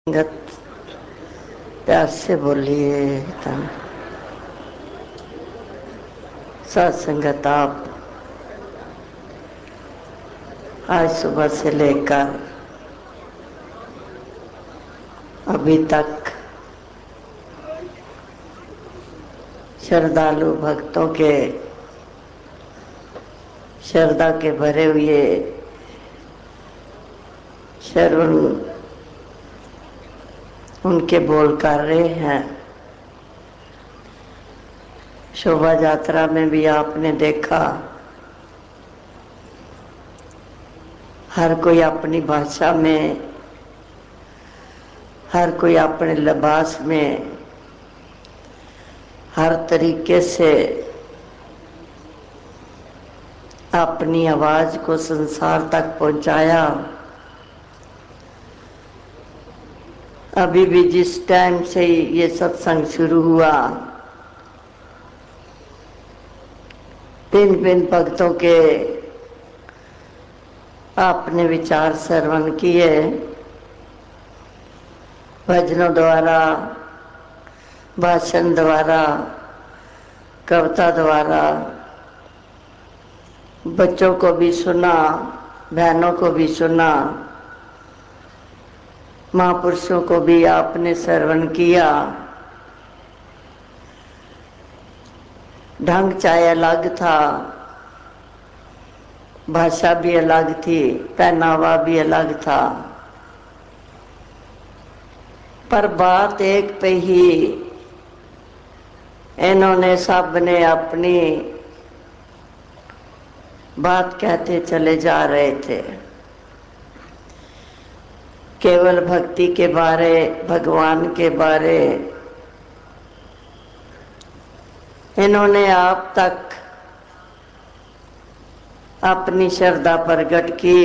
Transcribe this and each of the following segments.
संगत प्यार से बोलिए। तन सात संगत आप आज सुबह से लेकर अभी तक श्रद्धालु भक्तों के श्रद्धा के भरे हुए श्रवण उनके बोल कर रहे हैं। शोभा यात्रा में भी आपने देखा, हर कोई अपनी भाषा में, हर कोई अपने लिबास में, हर तरीके से अपनी आवाज को संसार तक पहुंचाया। अभी भी जिस टाइम से ये सत्संग शुरू हुआ, भिन्न भक्तों के आपने विचार श्रवण किए, भजनों द्वारा, भाषण द्वारा, कविता द्वारा, बच्चों को भी सुना, बहनों को भी सुना, महापुरुषों को भी आपने श्रवण किया। ढंग चाहे अलग था, भाषा भी अलग थी, पहनावा भी अलग था, पर बात एक पे ही इन्होंने सब ने अपनी बात कहते चले जा रहे थे। केवल भक्ति के बारे, भगवान के बारे इन्होंने आप तक अपनी श्रद्धा प्रकट की,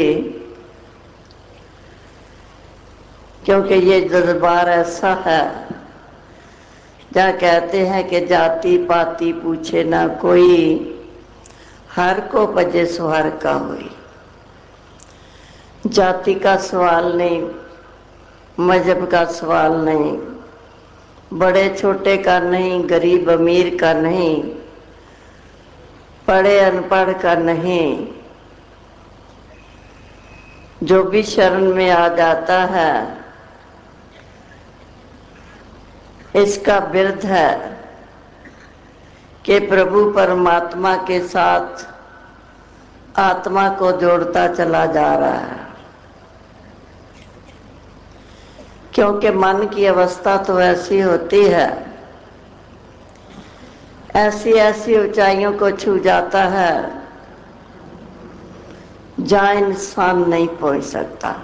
क्योंकि ये दरबार ऐसा है जहाँ कहते हैं कि जाति पाति पूछे ना कोई, हर को भजे सो हर का होई। जाति का सवाल नहीं, मजहब का सवाल नहीं, बड़े छोटे का नहीं, गरीब अमीर का नहीं, पढ़े अनपढ़ का नहीं, जो भी शरण में आ जाता है इसका विरध है कि प्रभु परमात्मा के साथ आत्मा को जोड़ता चला जा रहा है। क्योंकि मन की अवस्था तो ऐसी होती है, ऐसी ऐसी ऊंचाइयों को छू जाता है जहां इंसान नहीं पहुंच सकता।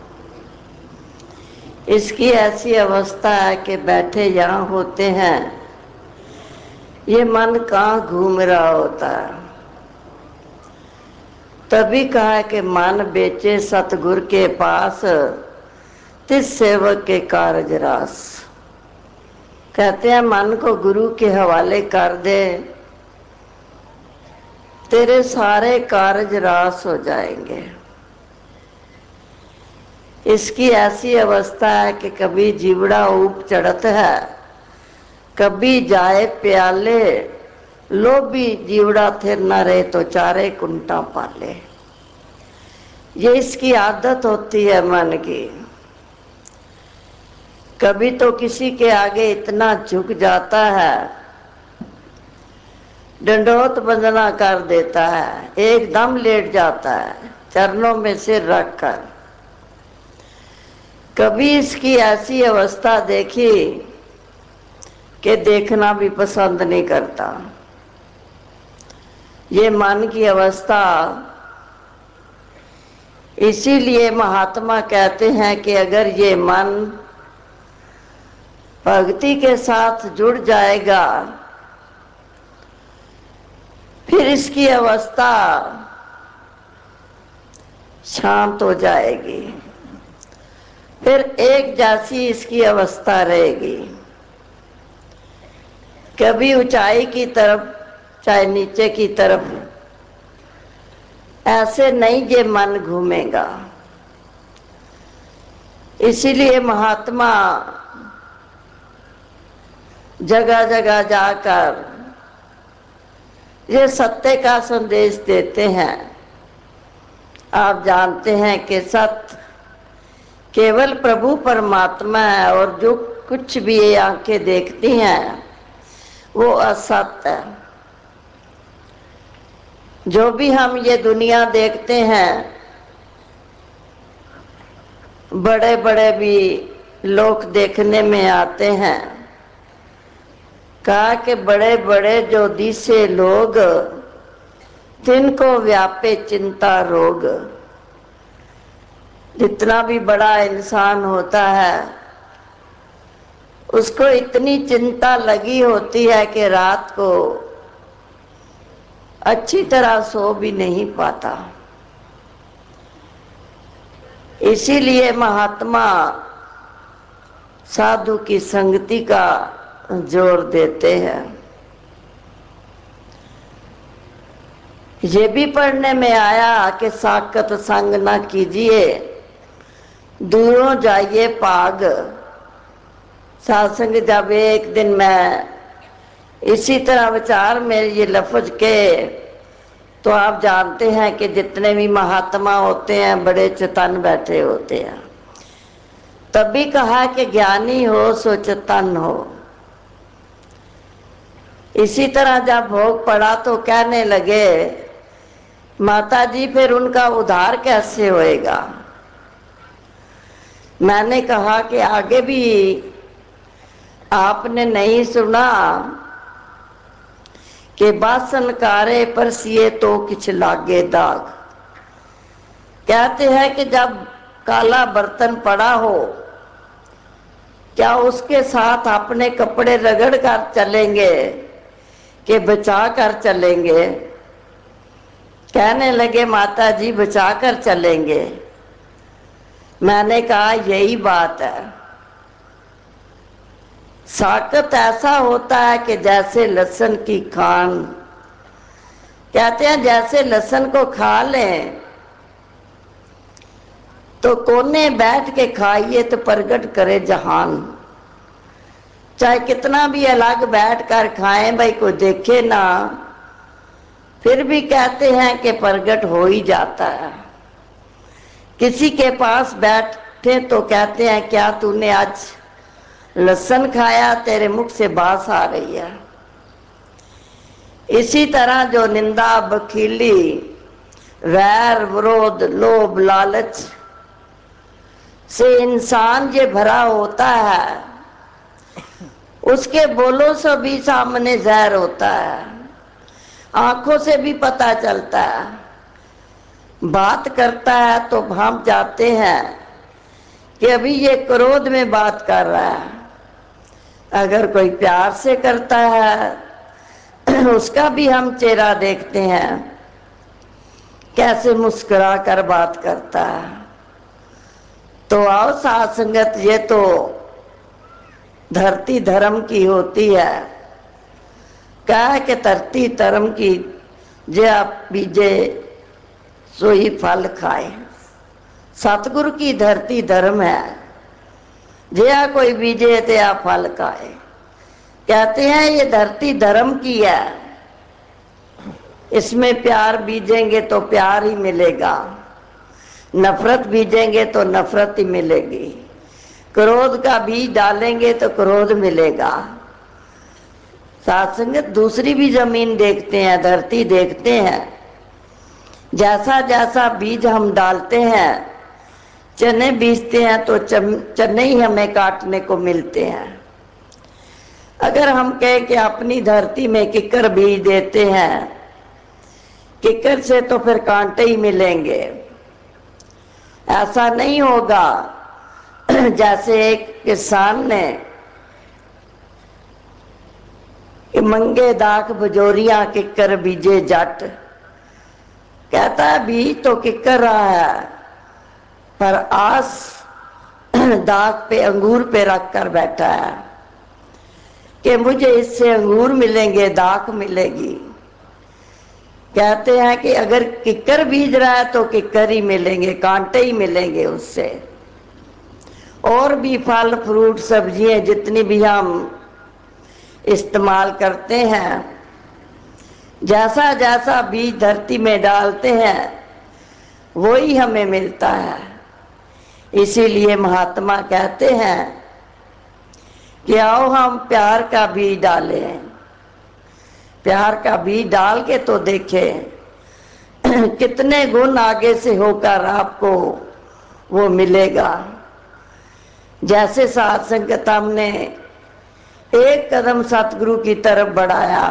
इसकी ऐसी अवस्था है कि बैठे यहां होते हैं, ये मन कहां घूम रहा होता है। तभी कहा कि मन बेचे सतगुर के पास, तिस सेवक के कारज रास। कहते हैं मन को गुरु के हवाले कर दे, तेरे सारे कारज रास हो जाएंगे। इसकी ऐसी अवस्था है कि कभी जीवड़ा ऊप चढ़त है, कभी जाए प्याले, लोभी जीवड़ा थिर न रहे तो चारे कुंटा पाले। ये इसकी आदत होती है मन की। कभी तो किसी के आगे इतना झुक जाता है, दंडोत बंदना कर देता है, एकदम लेट जाता है चरणों में सिर रखकर। कभी इसकी ऐसी अवस्था देखी कि देखना भी पसंद नहीं करता। ये मन की अवस्था इसीलिए महात्मा कहते हैं कि अगर ये मन भक्ति के साथ जुड़ जाएगा, फिर इसकी अवस्था शांत हो जाएगी, फिर एक जैसी इसकी अवस्था रहेगी। कभी ऊंचाई की तरफ चाहे नीचे की तरफ ऐसे नहीं ये मन घूमेगा। इसीलिए महात्मा जगह जगह जाकर ये सत्य का संदेश देते हैं। आप जानते हैं कि सत्य केवल प्रभु परमात्मा है, और जो कुछ भी ये आंखें देखती हैं वो असत्य है। जो भी हम ये दुनिया देखते हैं, बड़े बड़े भी लोग देखने में आते हैं। कहा कि बड़े बड़े जो दिसे लोग, तिनको व्यापे चिंता रोग। जितना भी बड़ा इंसान होता है उसको इतनी चिंता लगी होती है कि रात को अच्छी तरह सो भी नहीं पाता। इसीलिए महात्मा साधु की संगति का जोर देते हैं। ये भी पढ़ने में आया कि साकत संग न कीजिए, दूरों जाइए पाग। सत्संग जब एक दिन मैं इसी तरह विचार में ये लफ्ज के, तो आप जानते हैं कि जितने भी महात्मा होते हैं बड़े चेतन बैठे होते हैं। तभी कहा कि ज्ञानी हो सो चेतन हो। इसी तरह जब भोग पड़ा तो कहने लगे, माता जी फिर उनका उद्धार कैसे होएगा। मैंने कहा कि आगे भी आपने नहीं सुना कि बासन कारे परसिए तो किछ लागे दाग। कहते हैं कि जब काला बर्तन पड़ा हो, क्या उसके साथ अपने कपड़े रगड़ कर चलेंगे कि बचा कर चलेंगे। कहने लगे माता जी बचा कर चलेंगे। मैंने कहा यही बात है। साकत ऐसा होता है कि जैसे लहसुन की खान, कहते हैं जैसे लहसुन को खा लें तो कोने बैठ के खाइए तो प्रगट करे जहान। चाहे कितना भी अलग बैठ कर खाएं, भाई कोई देखे ना, फिर भी कहते हैं कि प्रगट हो ही जाता है। किसी के पास बैठे तो कहते हैं क्या तूने आज लहसुन खाया, तेरे मुख से बास आ रही है। इसी तरह जो निंदा, बखीली, वैर, विरोध, लोभ, लालच से इंसान ये भरा होता है, उसके बोलों से भी सामने जहर होता है। आंखों से भी पता चलता है। बात करता है तो भाप जाते हैं कि अभी ये क्रोध में बात कर रहा है। अगर कोई प्यार से करता है उसका भी हम चेहरा देखते हैं, कैसे मुस्कुरा कर बात करता है। तो आओ साथ संगत, ये तो धरती धर्म की होती है। क्या है कि धरती धर्म की जे आप बीजे सोई फल खाए। सतगुरु की धरती धर्म है, जे कोई बीजे ते आ फल खाए। कहते हैं ये धरती धर्म की है, इसमें प्यार बीजेंगे तो प्यार ही मिलेगा, नफरत बीजेंगे तो नफरत ही मिलेगी, क्रोध का बीज डालेंगे तो क्रोध मिलेगा। साथ संगत दूसरी भी जमीन देखते हैं, धरती देखते हैं। जैसा जैसा बीज हम डालते हैं, चने बीजते हैं तो चने ही हमें काटने को मिलते हैं। अगर हम कहें कि अपनी धरती में किकर बीज देते हैं, किकर से तो फिर कांटे ही मिलेंगे। ऐसा नहीं होगा। जैसे एक किसान ने मंगे दाख बजोरिया किकर बीजे जट, कहता है बीज तो किकर रहा है पर आस दाख पे अंगूर पे रख कर बैठा है कि मुझे इससे अंगूर मिलेंगे, दाख मिलेगी। कहते हैं कि अगर किकर बीज रहा है तो किकर ही मिलेंगे, कांटे ही मिलेंगे उससे। और भी फल फ्रूट सब्जियां जितनी भी हम इस्तेमाल करते हैं, जैसा जैसा बीज धरती में डालते हैं वही हमें मिलता है। इसीलिए महात्मा कहते हैं कि आओ हम प्यार का बीज डालें। प्यार का बीज डाल के तो देखें कितने गुण आगे से होकर आपको वो मिलेगा। जैसे साध संगत हमने एक कदम सतगुरु की तरफ बढ़ाया,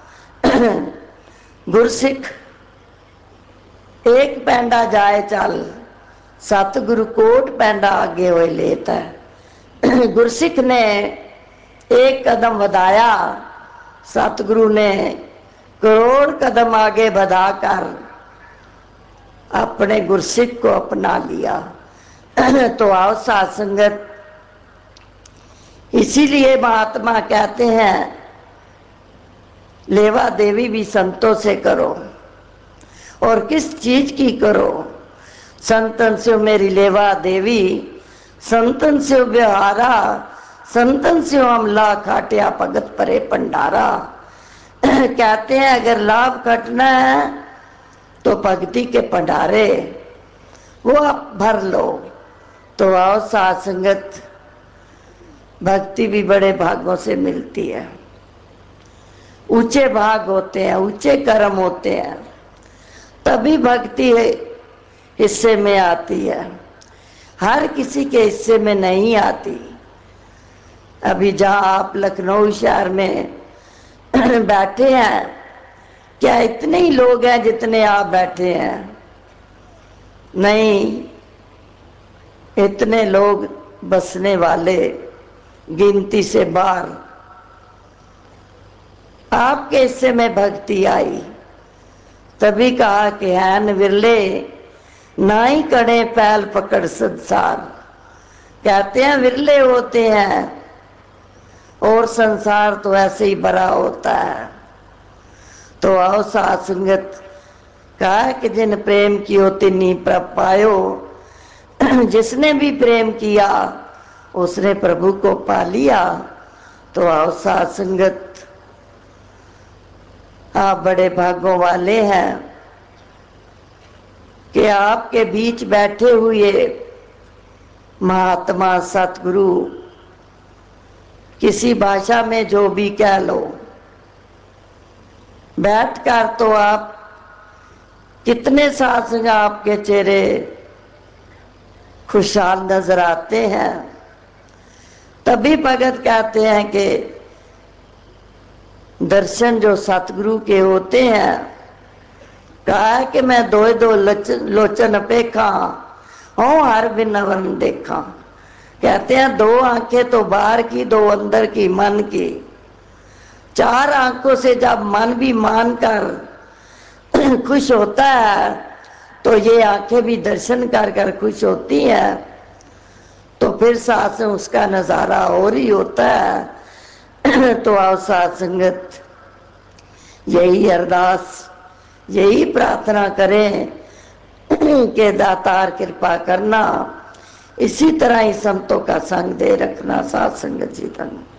गुरसिख एक पैंडा जाए चल, सतगुरु कोट पैंडा आगे हुए लेता है। गुरसिख ने एक कदम बढ़ाया, सतगुरु ने करोड़ कदम आगे बढ़ाकर अपने गुरसिख को अपना लिया। तो आओ साध संगत, इसीलिए महात्मा कहते हैं लेवा देवी भी संतों से करो। और किस चीज की करो? संतन से मेरी लेवा देवी, संतन से व्यवहारा, संतन से हमला खाटिया भगत परे भंडारा। कहते हैं अगर लाभ कटना है तो भक्ति के भंडारे वो आप भर लो। तो आओ साध संगत, भक्ति भी बड़े भागों से मिलती है। ऊंचे भाग होते हैं, ऊंचे कर्म होते हैं, तभी भक्ति हिस्से में आती है, हर किसी के हिस्से में नहीं आती। अभी जहां आप लखनऊ शहर में बैठे हैं, क्या इतने ही लोग हैं जितने आप बैठे हैं? नहीं, इतने लोग बसने वाले गिनती से बाहर। आपके हिस्से में भक्ति आई, तभी कहा कि हैन विरले ना ही कड़े पैल पकड़ संसार। कहते हैं विरले होते हैं और संसार तो ऐसे ही भरा होता है। तो आओ साध संगत, कहा कि जिन प्रेम की हो तिन्ही प्रभ पायो। जिसने भी प्रेम किया उसने प्रभु को पा लिया। तो आओ साध संगत, आप बड़े भागों वाले हैं कि आपके बीच बैठे हुए महात्मा सतगुरु किसी भाषा में जो भी कह लो, बैठकर तो आप कितने साथ संग आपके चेहरे खुशहाल नजर आते हैं। तभी भगत कहते हैं कि दर्शन जो सतगुरु के होते हैं, कहा है कि मैं दो दो लोचन अपेखा हूं हर बिन देखा। कहते हैं दो आंखें तो बाहर की, दो अंदर की, मन की। चार आंखों से जब मन भी मानकर खुश होता है तो ये आंखें भी दर्शन कर कर खुश होती हैं। तो फिर साथ में उसका नजारा और ही होता है। तो आओ साध संगत, यही अरदास, यही प्रार्थना करें कि दातार कृपा करना, इसी तरह ही संतों का संग दे रखना। साध संगत जी धन्यवाद।